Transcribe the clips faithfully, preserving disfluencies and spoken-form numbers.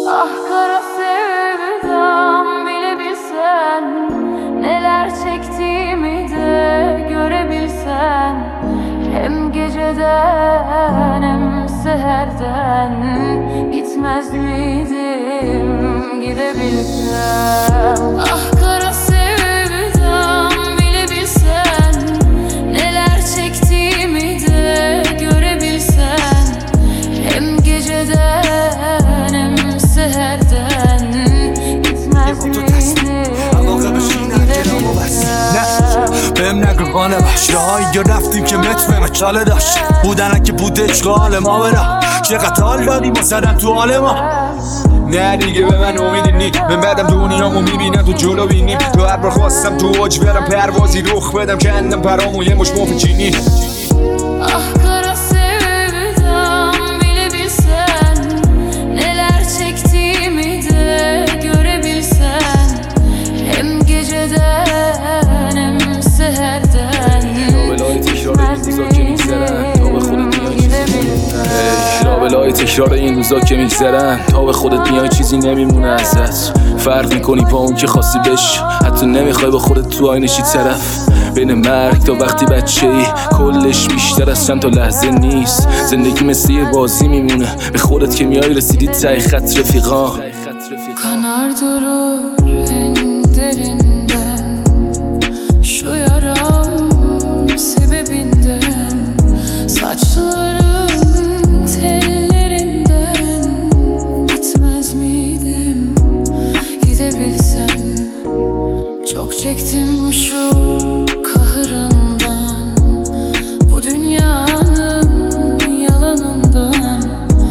Ah kara sevdam, bilebilsen neler çektiğimi de görebilsen. Hem geceden hem seherden gitmez miydim gidebilsem. Ah kara sevdam, bilebilsen neler çektiğimi de görebilsen. Hem geceden hem seherden gitmez miydim بهم نگو قانه بخش راهایی که رفتیم که متر به چاله داشت بودنه که بود اشغال ما برا چقدر حال دادیم و زدن تو حال ما. نه دیگه به من امیدی نی من بعدم دنیامو میبینم تو جلو بینیم. تو هر بار خواستم تو اوج برم پروازی رخ بدم که اندم پرامو یه مش مفت چینی. Ah kara sevdam, bilebilsen neler çektiğimi de görebilsen. Hem geceden hem seherden لابلای تکرار این روزا که میگذرن تا به خودت میای چیزی نمیمونه ازت. فرق میکنی با اون که خواستی بش، حتی نمیخوای با خودت تو آینه چی طرف. بین مرگ تا وقتی بچه ای کلش بیشتر از چند تا لحظه نیست. زندگی مثل یه بازی میمونه، به خودت که میای رسیدی ته خط رفیقا. kanar durur en derinden şu yaram sebebinden. Saçların tellerinden gitmez miydim gidebilsem. Çok çektim şu kahırından, bu dünyanın yalanından.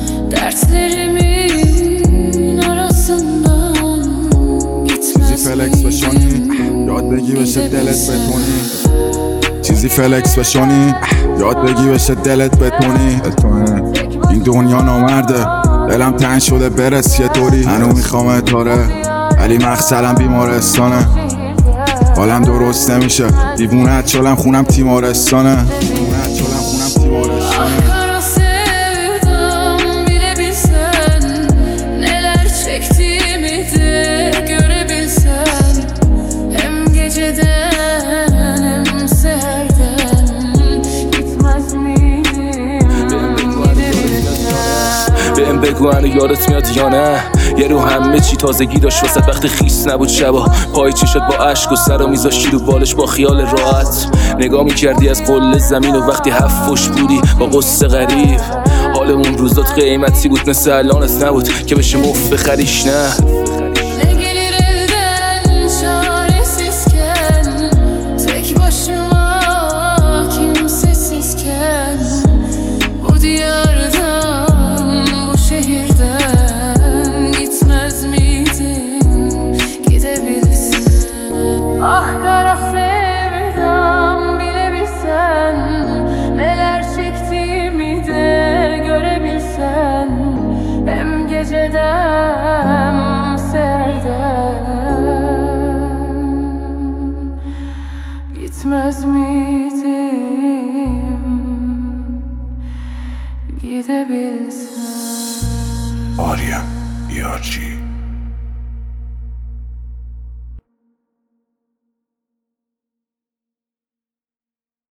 Dertlerimin arasından gitmez فلکس بشانی یاد بگی بشه دلت بتونی. چیزی فلکس بشانی یاد بگی بشه دلت بتونی. این دنیا نامرده، دلم تنگ شده برس یه طوری. هنو میخوام اتاره ولی مقصدم بیمارستانه. حالم درست نمیشه، دیوونت شلم خونم تیمارستانه. دیوونت شلم خونم تیمارستانه. kara sevdam, bilebilsen neler çektiğimi de görebilsen. Hem geceden hem seherden gitmez miydim gidebilsem. بهم بگو هنو یادت میاد یا نه؟ یه رو همه چی تازگی داشت واسه وقتی خیس نبود شبا. پای چشات با عشق و سر و میذاشتی رو بالش با خیال راحت. نگاه میکردی از قله زمین و وقتی هفت فش بودی با قصه غریب. حالمون روزات قیمتی بود مثل الانت نبود که بشه مفت بخریش نه. Ne gelir elden çaresizken, tek başıma kimsesizken. Bu diyardan, bu şehirden gitmez miydim gidebilsem. Ah kara sevdam, bilebilsen neler çektiğimi de görebilsen. Hem geceden hem seherden gitmez miydim gidebilsem. آریا بیارچی